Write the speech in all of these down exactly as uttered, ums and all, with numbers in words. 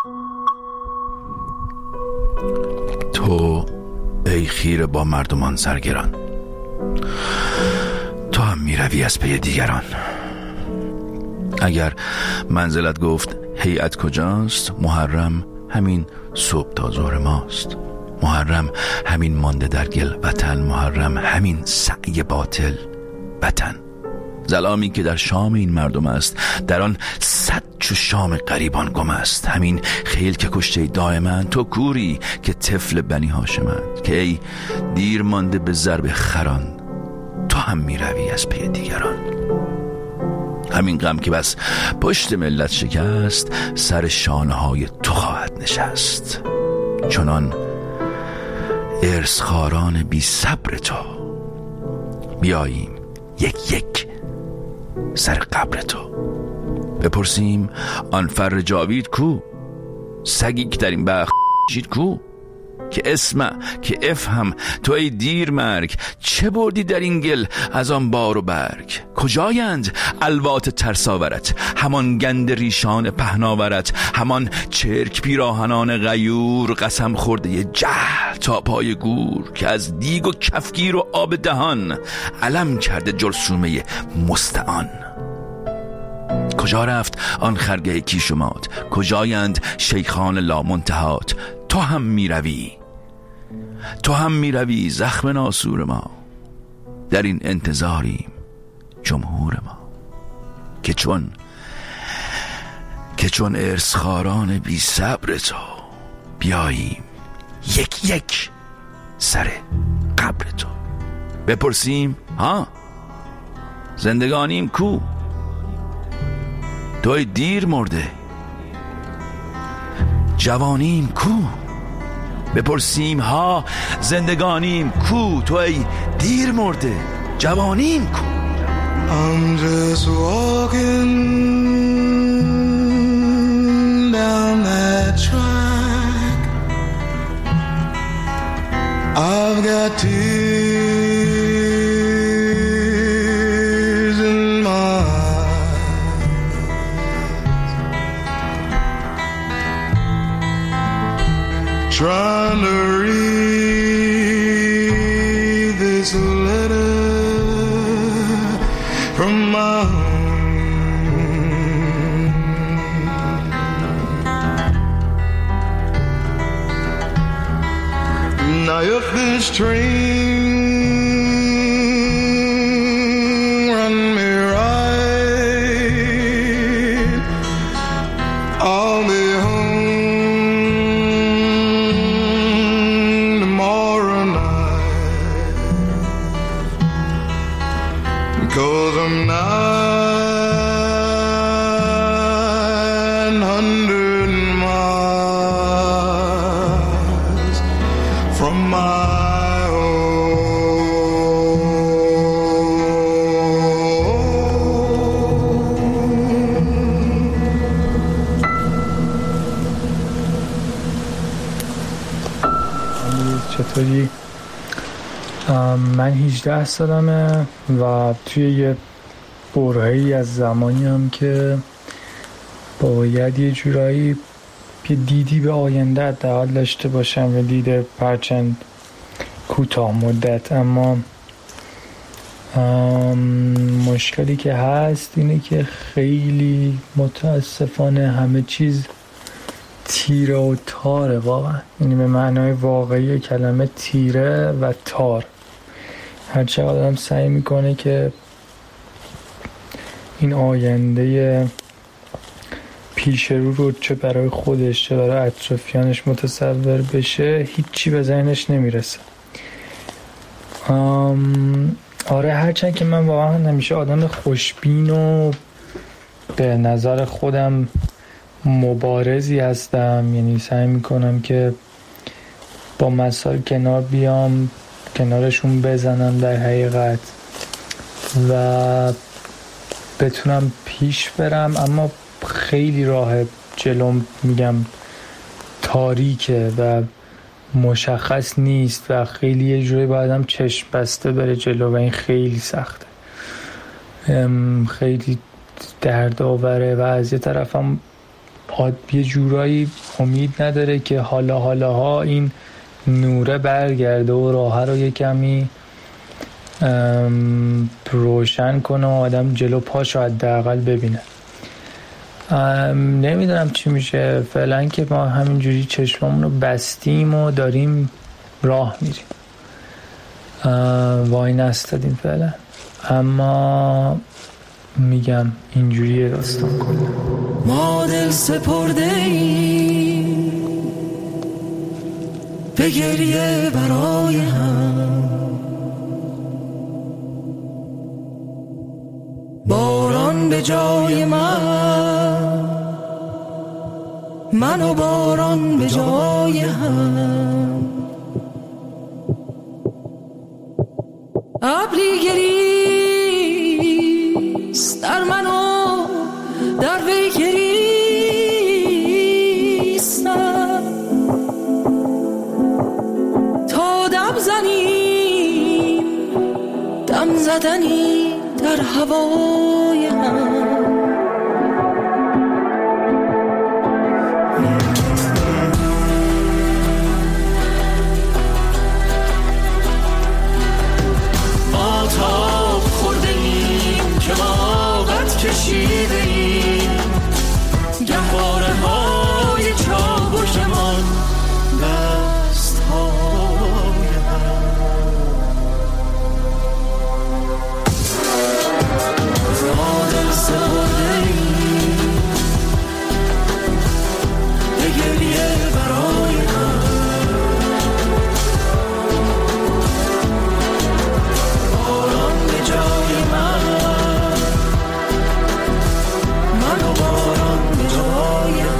تو ای خیره با مردمان سرگران، تو هم میروی از پی دیگران. اگر منزلت گفت هیئت کجاست، محرم همین صبح تا ظهر ماست. محرم همین مانده در گل وطن، محرم همین سعی باطل وطن. ظلامی که در شام این مردم است، در آن صد چو شام غریبان گم است. همین خیل که کشته دائما، تو کوری که طفل بنی هاشمند. که ای دیر مانده به ضرب خران، تو هم می روی از پی دیگران. همین غم که بس پشت ملت شکست، سر شانه های تو خواهد نشست. چنان ارثخواران بی صبر تو، بیاییم یک یک سر قبر تو. بپرسیم آن فر جاوید کو، سگی که در این بخت شید کو. که اسمع که افهم تو ای دیر مرگ، چه بردی در این گل از آن بار و برگ. کجایند الوات ترساورت، همان گند ریشان پهناورت. همان چرک پیراهنان غیور، قسم خورده جهل تا پای گور. که از دیگ و کفگیر و آب دهان، علم کرده جرثومه مستعان. کجا رفت آن خرگه کیشمات، کجایند شیخان لامنتهات. تو هم می روی، تو هم می روی زخم ناسور ما. در این انتظاریم جمهور ما، که چون که چون ارثخواران بی صبر تو، بیاییم یک یک سر قبر تو. بپرسیم ها زندگانیم کو، توی دیر مرده جوانیم کو. بپرسیم ها زندگانیم کو، تو ای دیر مرده جوانیم کو. I'm just walking down that track, I've got tears in my eyes, trying to read this letter from my home. Now if this train run me right, I'll be home tomorrow night, because I'm nine hundred miles from my home. چطوری؟ من هجده سالمه و توی یه برهه‌ای از زمانی هم که باید یه جورایی یه دیدی به آینده حداقل داشته باشم، یه دید پرچند کوتاه مدت. اما مشکلی که هست اینه که خیلی متاسفانه همه چیز تیره و تاره، واقعا، یعنی به معنای واقعی کلمه تیره و تار. هر چقدر آدم سعی میکنه که این آینده پیش رو رو چه برای خودش چه برای اطرافیانش متصور بشه، هیچی به ذهنش نمیرسه. آره، هرچند که من واقعا نمیشه آدم خوشبین و به نظر خودم مبارزی هستم، یعنی سعی میکنم که با مسائل کنار بیام، کنارشون بزنم در حقیقت و بتونم پیش برم. اما خیلی راه جلوم میگم تاریکه و مشخص نیست و خیلی یه جوری باید هم چشم بسته بره جلو و این خیلی سخته، خیلی دردآوره. و از یه طرفم یه جورایی امید نداره که حالا حالا ها این نوره برگرده و راه رو یه کمی روشن کنه و آدم جلو پاشو حداقل ببینه. نمیدونم چی میشه فعلا، که ما همینجوری چشممون رو بستیم و داریم راه میریم، وای نستادیم فعلا. اما میگم اینجوریه داستان کنه. ما دل سپرده ایم به گریه برای هم، باران به جای من، من و باران به جای هم، ابری گریست در من و در وی گریستم، تا دم زنیم دم زدنی در هوای هم. آتاب خورده ایم که واقعت کشیده ایم، گهواره های چابکمان دست های هم، ما دل سپرده ایم به گریه برای هم، باران به جای من، من و باران به جای هم.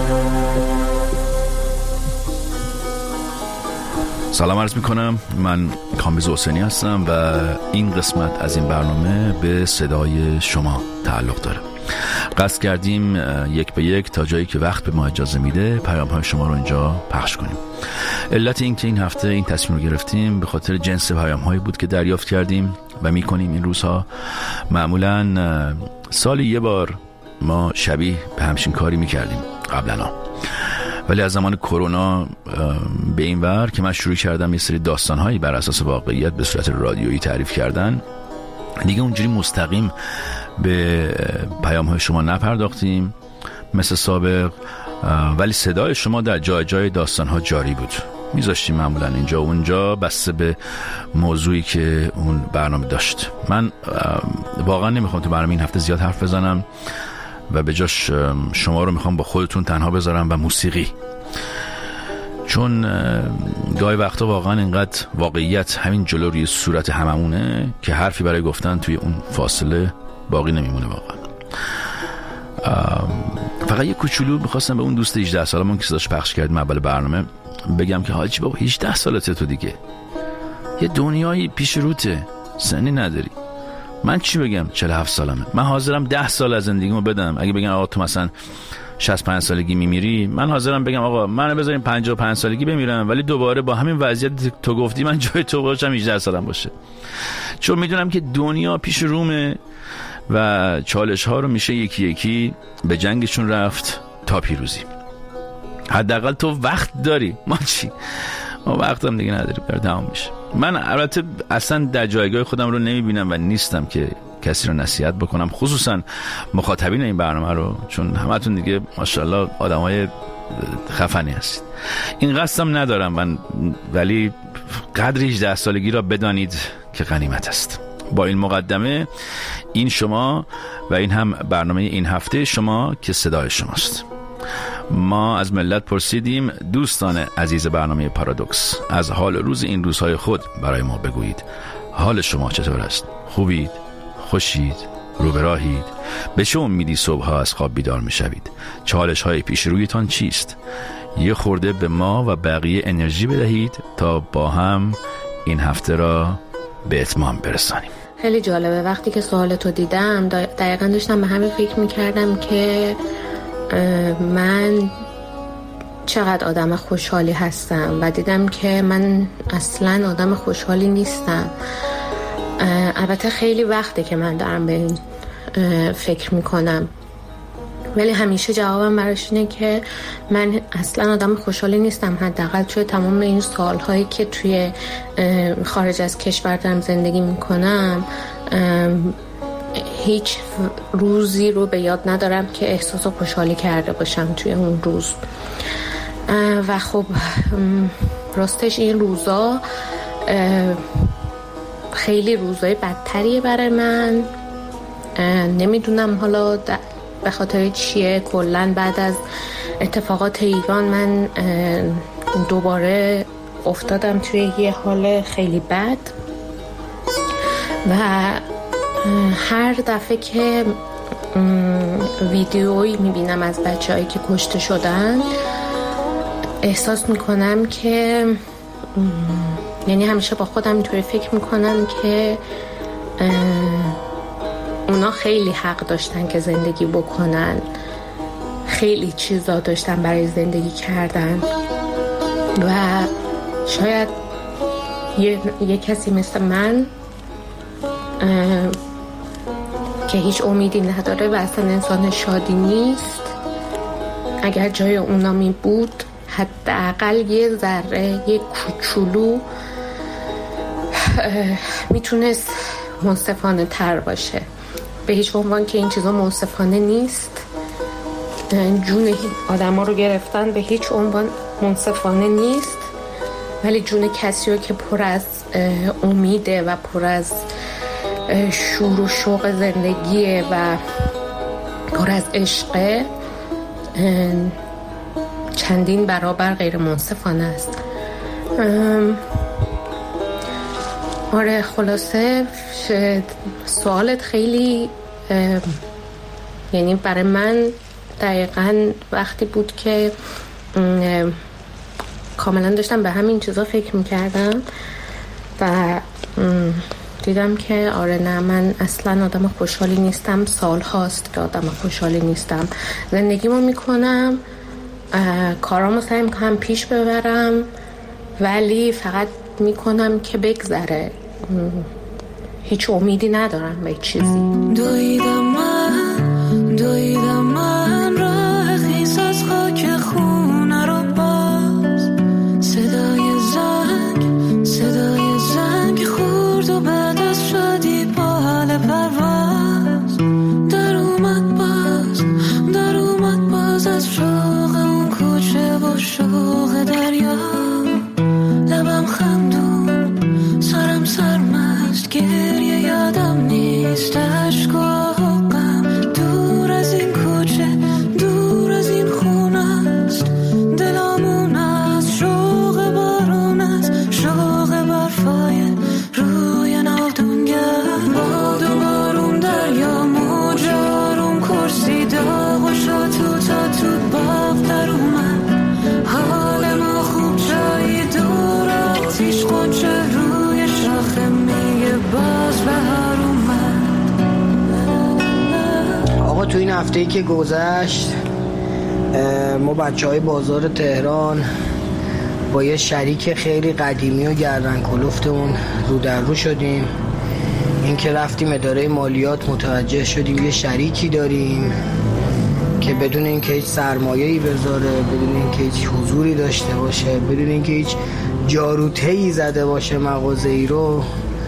سلام عرض میکنم، من کامبیز حسینی هستم و این قسمت از این برنامه به صدای شما تعلق داره. قصد کردیم یک به یک تا جایی که وقت به ما اجازه میده پیام های شما رو اینجا پخش کنیم. علت این که این هفته این تصمیم رو گرفتیم به خاطر جنس پیام هایی بود که دریافت کردیم و میکنیم این روزها. معمولا سالی یه بار ما شبیه به همچین کاری میکردیم قبلا، ولی از زمان کرونا به این ور که من شروع کردم یه سری داستان‌هایی بر اساس واقعیت به صورت رادیویی تعریف کردن، دیگه اونجوری مستقیم به پیام‌های شما نپرداختیم مثل سابق، ولی صدای شما در جای جای داستان‌ها جاری بود. میذاشتیم معمولا اینجا و اونجا بسته به موضوعی که اون برنامه داشت. من واقعا نمیخوام تو برنامه این هفته زیاد حرف بزنم و به جاش شما رو میخوام با خودتون تنها بذارم و موسیقی، چون گاهی وقتا واقعا اینقدر واقعیت همین جلو روی صورت هممونه که حرفی برای گفتن توی اون فاصله باقی نمیمونه. واقعا فقط یه کوچولو میخواستم به اون دوست هجده سالمون که صداش پخش کردیم اول برنامه بگم که حاجی بابا هجده سالته تو دیگه، یه دنیایی پیش روته، سنی نداری. من چی بگم چهل و هفت سالمه، من حاضرم ده سال از زندگیمو بدم. اگه بگن آقا تو مثلا شصت و پنج سالگی میمیری، من حاضرم بگم آقا منو بذاریم پنجاه و پنج سالگی بمیرم، ولی دوباره با همین وضعیت تو گفتی من جای تو باشم هجده سالم باشه، چون میدونم که دنیا پیش رومه و چالش ها رو میشه یکی یکی به جنگشون رفت تا پیروزی. حداقل تو وقت داری، ما چی؟ ما وقتم دیگه نداریم، داره تمام میشه. من البته اصلا در جایگاه خودم رو نمیبینم و نیستم که کسی رو نصیحت بکنم، خصوصا مخاطبین این برنامه رو، چون همتون دیگه ماشاءالله آدمای خفنی هستید. این قصدم ندارم من، ولی قدر هجده سالگی را بدانید که غنیمت است. با این مقدمه، این شما و این هم برنامه این هفته شما که صدای شماست. ما از ملت پرسیدیم دوستان عزیز برنامه پارادوکس از حال روز این روزهای خود برای ما بگویید. حال شما چطور است؟ خوبید؟ خوشید؟ رو به راهید؟ به چه امیدی صبح‌ها از خواب بیدار می‌شوید؟ چالش‌های پیش رویتان چیست؟ یه خورده به ما و بقیه انرژی بدهید تا با هم این هفته را به اتمام برسانیم. خیلی جالبه، وقتی که سوالتو دیدم دقیقاً داشتم به همین فکر می‌کردم که من چقدر آدم خوشحالی هستم و دیدم که من اصلاً آدم خوشحالی نیستم. البته خیلی وقته که من دارم به این فکر میکنم ولی همیشه جوابم براش اینه که من اصلا آدم خوشحالی نیستم. حداقل توی تمام این سالهایی که توی خارج از کشور دارم زندگی میکنم هیچ روزی رو به یاد ندارم که احساس خوشحالی کرده باشم توی اون روز. و خب راستش این روزا خیلی روزای بدتریه برای من. نمیدونم حالا به خاطر چیه. کلن بعد از اتفاقات ایران من دوباره افتادم توی یه حال خیلی بد و هر دفعه که ویدیویی میبینم از بچه هایی که کشته شدن احساس میکنم که یعنی همیشه با خودم اینطوری فکر میکنم که اونا خیلی حق داشتن که زندگی بکنن، خیلی چیزا داشتن برای زندگی کردن و شاید یه, یه کسی مثل من که هیچ امیدی نداره و اصلا انسان شادی نیست اگر جای اونا می بود حداقل یه ذره یه کوچولو میتونست منصفانه تر باشه. به هیچ عنوان که این چیزا منصفانه نیست. جون آدم ها رو گرفتن به هیچ عنوان منصفانه نیست، ولی جون کسی رو که پر از امیده و پر از شور و شوق زندگیه و پر از عشقه چندین برابر غیر منصفانه است. آره خلاصه سوالت خیلی یعنی برای من دقیقاً وقتی بود که کاملا داشتم به همین چیزا فکر میکردم و دیدم که آره نه من اصلا آدم خوشحالی نیستم. سال هاست که آدم خوشحالی نیستم. زندگیمو میکنم، کارامو سعی میکنم پیش ببرم، ولی فقط میکنم که بگذره. هیچ امیدی ندارم به چیزی. دویدم من دویدم من راه خیس از خاک خونه رو باز، صدای زنگ صدای زنگ خورد و بعد از شادی با حال پرواز در اومد باز در اومد باز از شوق اون کوچه و شوق دریا. لبم خندون سرم سرمست گریه یادم نیست عشق و غم. دور از این کوچه دور از این خونه است دلمون از شوق بارون است شوق برفای روی ناودونگر. باد و بارون دریا موج آروم کرسی داغ و شا تو تا تو باغ در اومد. حال ما خوب جایی دور آتیش قنچه روی شاخه میگه باز بهار اومد. آقا تو این هفته‌ای که گذشت ما بچه های بازار تهران با یه شریک خیلی قدیمی و گردن کلفتمون رو در رو شدیم. این که رفتیم اداره مالیات متوجه شدیم یه شریکی داریم که بدون اینکه هیچ سرمایه‌ای بذاره، بدون اینکه هیچ حضوری داشته باشه، بدون اینکه هیچ جاروته‌ای زده باشه مغازه‌ای رو،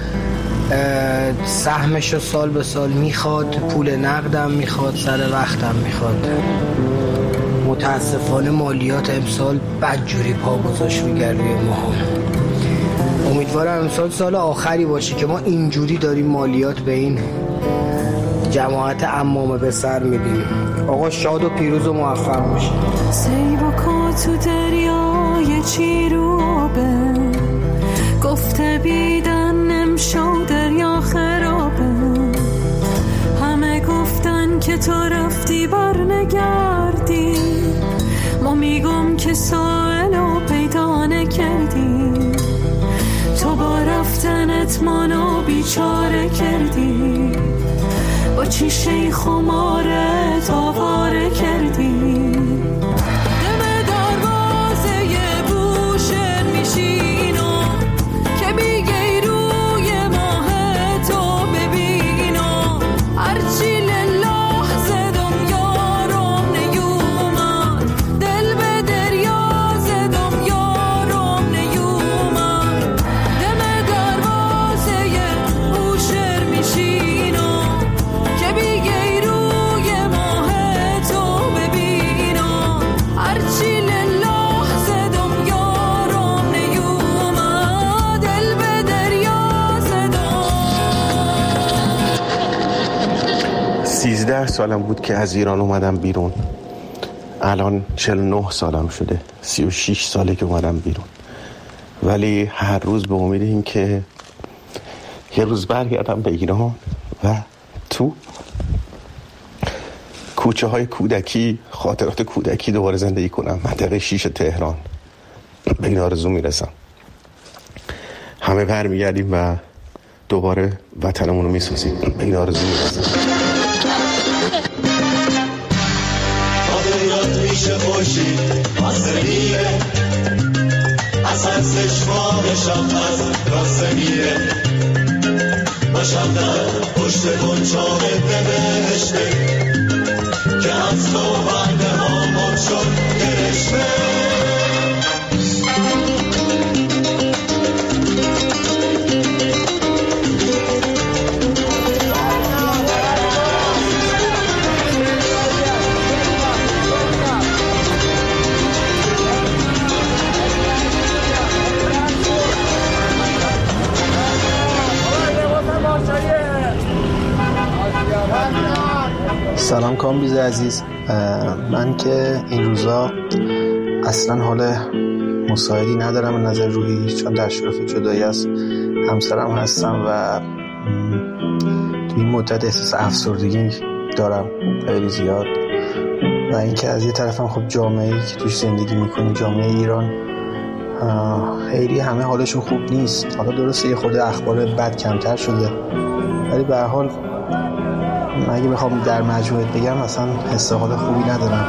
سهمش رو سال به سال میخواد، پول نقدم میخواد، سر وقتم میخواد. متاسفانه مالیات امسال بدجوری پا گذاشت میگه روی ما. امیدوارم امسال سال آخری باشه که ما اینجوری داریم مالیات به این جماعت عمامه به سر میدیم. آقا شاد و پیروز و موفق باشه. سیب و کن تو دریای چیروبه، گفته بیدن نمشو دریا خرابه. همه گفتن که تو رفتی بر نگردی، ما میگم که سائلو پیدا نکردی. تو با رفتنت منو بیچاره کردی، با چیشه خمارت آواره کردی. دم دروازه یه بوشهر میشینم که بیگی روی ماه تو ببینم. هرچی لحظه دنیا رو هشت سالم بود که از ایران اومدم بیرون. الان چهل و نه سالم شده، سی و شش ساله که اومدم بیرون. ولی هر روز به امید این که یه روز برگردم به ایران و تو کوچه های کودکی، خاطرات کودکی دوباره زندگی کنم. منطقه شیش تهران، به این آرزو میرسم. همه برمیگردیم و دوباره وطنمون رو میسازیم. به این آرزو میرسم. آدیات میشه خوشی آسمیه، از هر چشمانشم از راسته میره، باشم در پشت گنچان بهشته که از تو برده ها مد شد گرشته. سلام کامبیز عزیز. من که این روزا اصلا حال مساعدی ندارم از نظر روحی، چون در شرف جدایی از همسرم هستم و تو این مدت احساس افسردگی دارم خیلی زیاد. و اینکه از یه طرفم خب جامعه‌ای که توش زندگی میکنیم، جامعه ایران، خیلی همه حالشون خوب نیست. حالا درسته یه خورده اخبار بد کمتر شده، ولی به هر حال اگه بخوام در مجموعت بگم اصلا حس حال خوبی ندارم.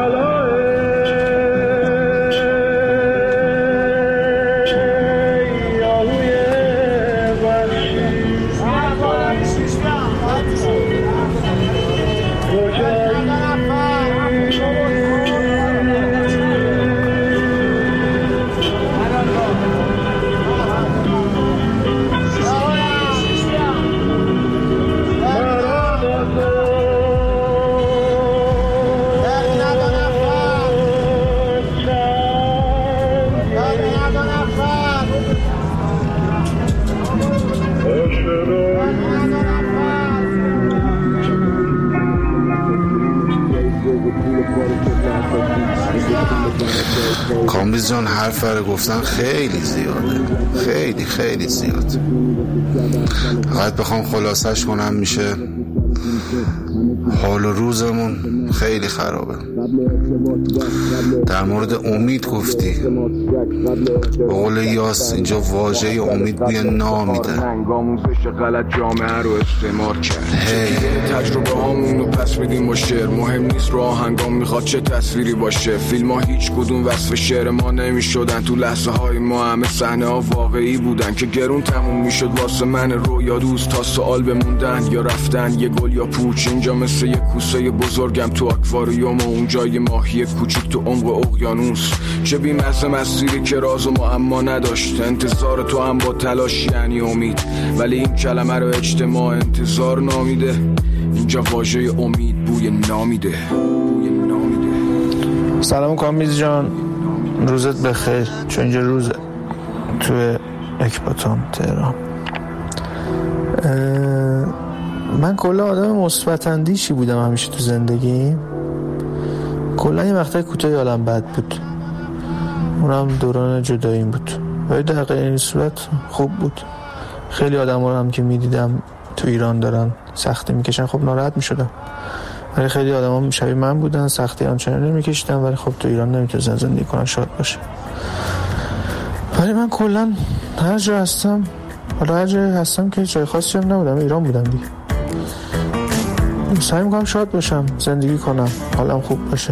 کامبیز جان حرف رو گفتن خیلی زیاده، خیلی خیلی زیاد. اگه بخوام خلاصش کنم میشه حال و روزمون خیلی خرابه. در مورد امید گفتی، به قول یاس اینجا واژه امید بوی نامیده. آموزش غلط جامعه رو استعمار کرد. تجربه هامونو پس میدیم با شعر، مهم نیست رو آهنگام میخواد چه تصویری باشه. فیلم ها هیچ کدوم وصف شعر ما نمیشدن، تو لحظه های ما همه صحنه ها واقعی بودن که گرون تموم میشد واسه من رویا دوست تا سوال بموندن یا رفتن. یه گل یا پوچ اینجا مثل یه کوسه بزرگم تو اکواریوم و اونجا یه ماهی کوچیک تو عمق اقیانوس. چه بی‌مزه مسیری که راز و معما نداشت، انتظار تو هم با تلاش یعنی امید، ولی این کلمه رو اجتماع انتظار نامیده. اینجا واژه امید بوی نامیده. سلام کامبیز جان، روزت بخیر. چون اینجا روز توی اکباتان تهران. من کلا آدم مثبت اندیشی بودم همیشه تو زندگی. کلا یه وقتای کوتاهی حالم بد بود، اونم دوران جداییم بود، ولی در غیر این صورت خوب بود. خیلی آدم ها هم که میدیدم تو ایران دارن سختی میکشن، خب ناراحت میشدم، ولی خیلی آدم ها شبیه من بودن، سختی آنچنان نمیکشیدن، ولی خب تو ایران نمیتونن زندگی کنن شاد باشه. ولی من کلا هر جا هستم، حالا هر جا هستم که جای خاصی هم نبودم، ایران بودم دیگه، سعی میکنم شاد باشم، زندگی کنم، حالم خوب باشه.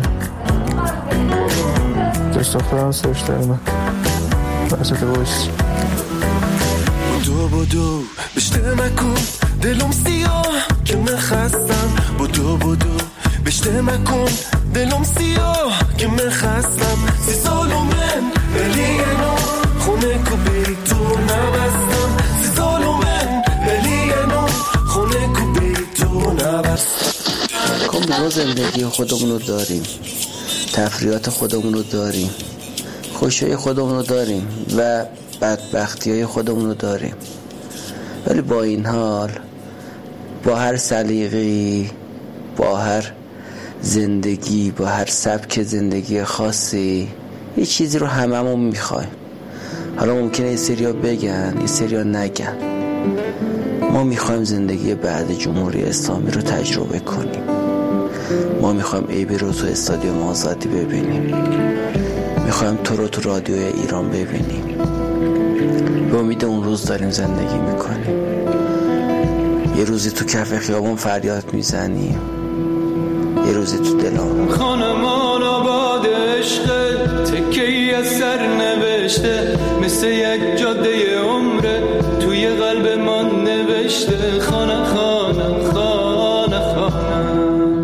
دست دخترم سرش داری من برسط بایست بدو بدو بشته مکن دلم سیاه که من خستم. بدو بدو بشته مکن دلم سیاه که من خستم. سی سال و من بلینو خونه کو بری تو نبستم. سی سال و من بلینو خونه کو بری تو نبستم. ما زندگی خودمون رو داریم، تفریحات خودمون رو داریم، خوشی خودمون رو داریم و بدبختی های خودمون رو داریم، ولی با این حال با هر سلیقه‌ای با هر زندگی، با هر سبک زندگی خاصی یه چیزی رو هممون میخوایم. حالا ممکنه یه سریا بگن یه سریا نگن. ما میخوایم زندگی بعد جمهوری اسلامی رو تجربه کنیم. ما میخوایم ایبی رو تو استادیوم آزادی ببینیم. میخوایم تو رو تو رادیوی ایران ببینیم. به امید اون روز داریم زندگی میکنیم. یه روزی تو کف خیابون فریاد میزنیم، یه روزی تو دلام. خانمان آباد عشق تکی از سر نوشته، مثل یک جاده عمره توی قلب من نوشته. خانه خانه خانه خانه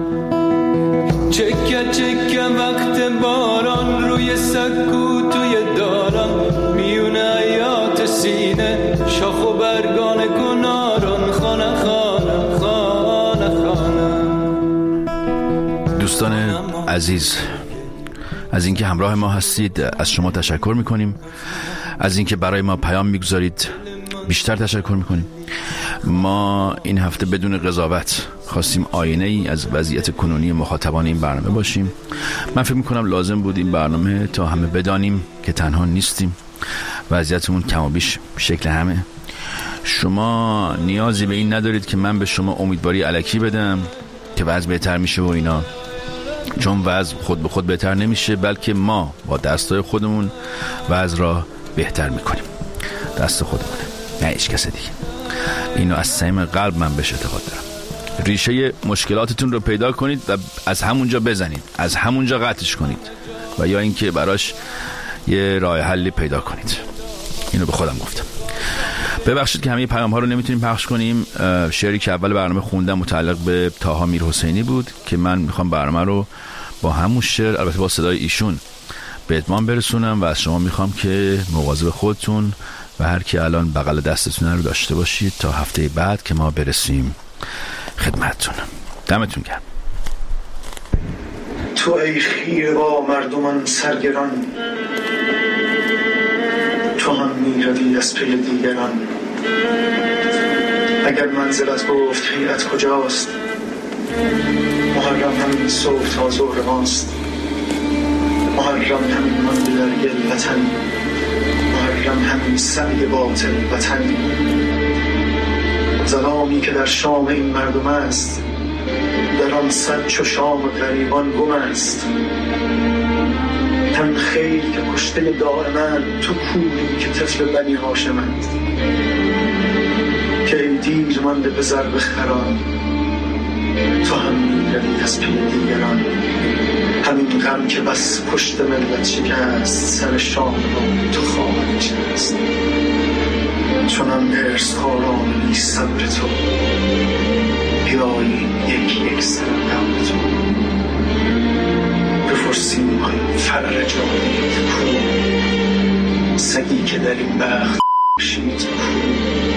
چکه چکه وقت باران روی سکو توی داران میونه حیات سینه شاخ و برگان کناران. خانه خانه خانه خانه. دوستان عزیز، از اینکه همراه ما هستید از شما تشکر میکنیم. از اینکه برای ما پیام میگذارید بیشتر تشکر میکنیم. ما این هفته بدون قضاوت خواستیم آینه ای از وضعیت کنونی مخاطبان این برنامه باشیم. من فکر میکنم لازم بود این برنامه تا همه بدانیم که تنها نیستیم. وضعیتمون کم و بیش شکل همه. شما نیازی به این ندارید که من به شما امیدواری الکی بدم که وضع بهتر میشه و اینا، چون وضع خود به خود بهتر نمیشه، بلکه ما با دستای خودمون وضع را بهتر میکنیم. دست خودمونه، نه هیچ کس دیگه. اینو از صمیم قلب من بهش اعتقاد دارم. ریشه مشکلاتتون رو پیدا کنید و از همونجا بزنید، از همونجا قطعش کنید و یا اینکه براش یه راه حلی پیدا کنید. اینو به خودم گفتم. ببخشید که همه پیام ها رو نمیتونیم پخش کنیم. شعری که اول برنامه خوندم متعلق به طاها میرحسینی بود که من میخوام برنامه رو با همون شعر، البته با صدای ایشون، به اتمام برسونم و از شما میخوام که مواظب خودتون و هر کی الان بغل دستتون رو داشته باشید تا هفته بعد که ما برسیم خدمتتون. دمتون گرم. تو ای خیره با مردمان سرگران، تو هم میروی از پی دیگران. اگر منزلت گفت حیرت کجاست، محرم همین صبح تا ظهر ماست. محرم همین مانده در گل وطن، محرم همین سعی باطل وطن. ظلامی که در شام این مردم است، در آن صد چو شام و غریبان گم است. هم خیل که کشته دائمند، تو کوری که طفل بنی هاشمند. که ای دیر مانده به ضرب خران، تو هم میروی از پی دیگران. همین غم که بس پشت ملت شکست، سر شام را تو خواهد نشست. چونم ارس خاران بی صبر تو، بیایی یک یک سر قبل تو. بپرسیم آن فر جاوید کو، سگی که در این بخت شید کو.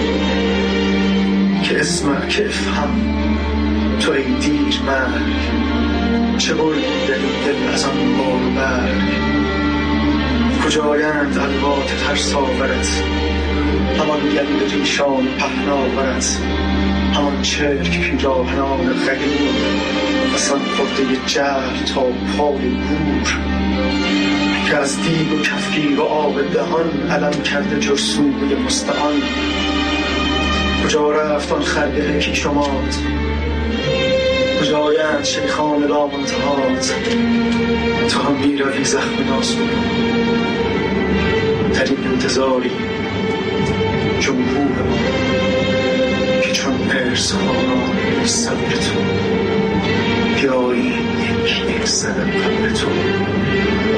که اسمر که افهم تو ای دیر مرگ، چه بردی در این دل از آن بار و برگ. کجایند الوات ترساورت، همان گل ریشان پهناورت. همان چرک پیراهنان غیور، وسان خورده جهل تا پای گور. که از دیگ و کفگیر و آب دهان، علم کرده جرسوی مستعان. کجا رفت آن خرگه کی شماد، کجایند شیخان لامنتهات. تو هم میروی زخم ناسور، در این انتظاری جمهور ما که چون ارس خانان صبر تو، بیایی یک یک زدن قبل تو.